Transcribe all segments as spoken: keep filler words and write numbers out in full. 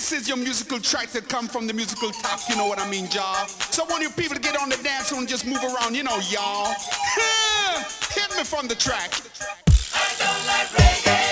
This is your musical track that come from the musical top, you know what I mean, y'all? So I want you people to get on the dance floor and just move around, you know, y'all. Hit me from the track. I don't like reggae.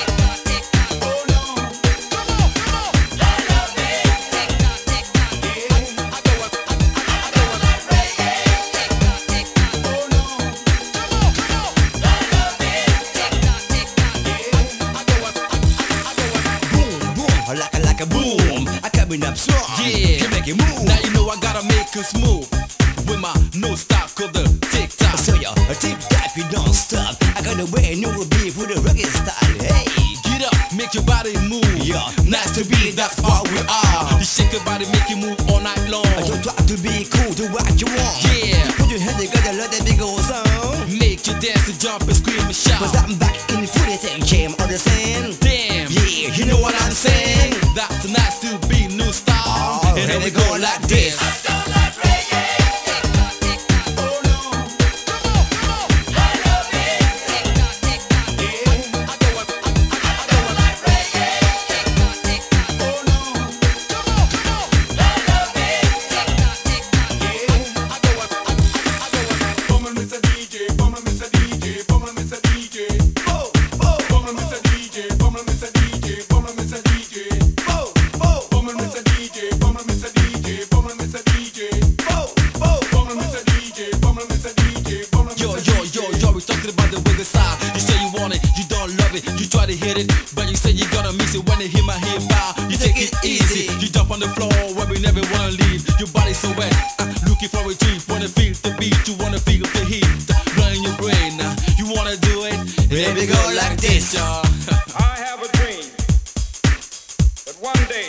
Like a, like a boom, I coming up strong. Yeah, you make it move. Now you know I gotta make it smooth with my no stop called the tick tock. So yo, a tick tock, you don't stop. I got a way new beat with a reggae style. Hey, get up, make your body move. Yeah, nice to be, that's what we are. You shake your body, make you move all night long. I don't try to be cool, do what you want. Yeah, put your head together, let that big go on. Make you dance and jump and scream and shout. Cause I'm back in the footy thing, Jam, understand? Damn, yeah, you know what I'm saying? That's nice to be new style. Oh, and here we go like this. I don't like reggae. Oh no, come on, come on. I love it. Yeah, I do it, I, I, I do it like reggae. Oh no, come on, come on. I love it. Yeah, I do it, I, I, I do it. Bummer Mister D J, bummer Mister D J, bummer Mister D J. Oh, oh, bummer Mister D J, bummer Mister D J, bummer Mister D J. Oh, oh, bummer Mister D J, bummer Mister D J, bummer Mister D J. Oh, oh, bummer Mister D J, bummer Mister D J, bummer Yo, Mister yo, D J. yo, yo, we talking about the wiggle style. You say you want it, you don't love it, you try to hit it, but you say you gonna miss it when you hear my hip bow. You take it easy, you jump on the floor where we never wanna leave. Your body's so wet, uh, looking for a dream, wanna feel the beat, you wanna feel the heat, running your brain. Uh, you wanna do it? Here we go like this. y'all. I have a dream that one day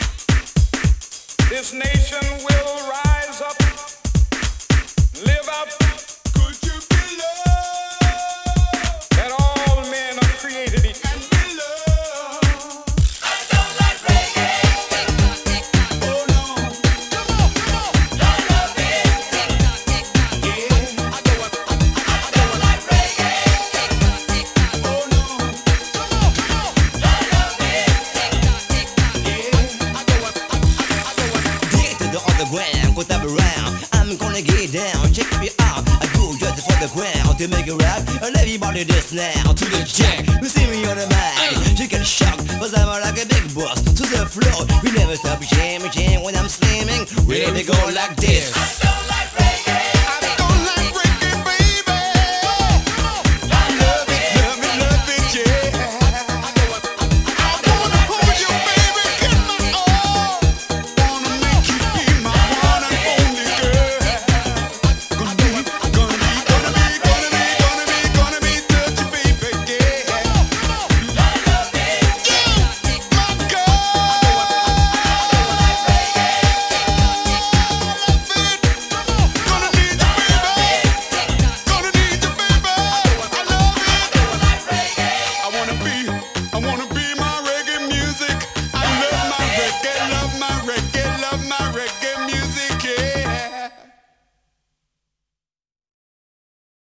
this nation will rise up, live out Could you be loved that all men are created equal. and be loved? I don't like reggae. Oh no, come on, come on. I love it. Yeah, I do it, I, I, I do it like Reggae. oh no, come on, come on. I love it. Yeah, I do it, I, I, I do it. Get to the underground, go tap around. I'm gonna get down, check me out. I do just for the ground to make it rap. And everybody this now to the jack. You see me on the mic, you get shocked, cause I'm like a big boss. To the floor, we never stop jamming, jam when I'm slamming. Ready to go like this. I don't like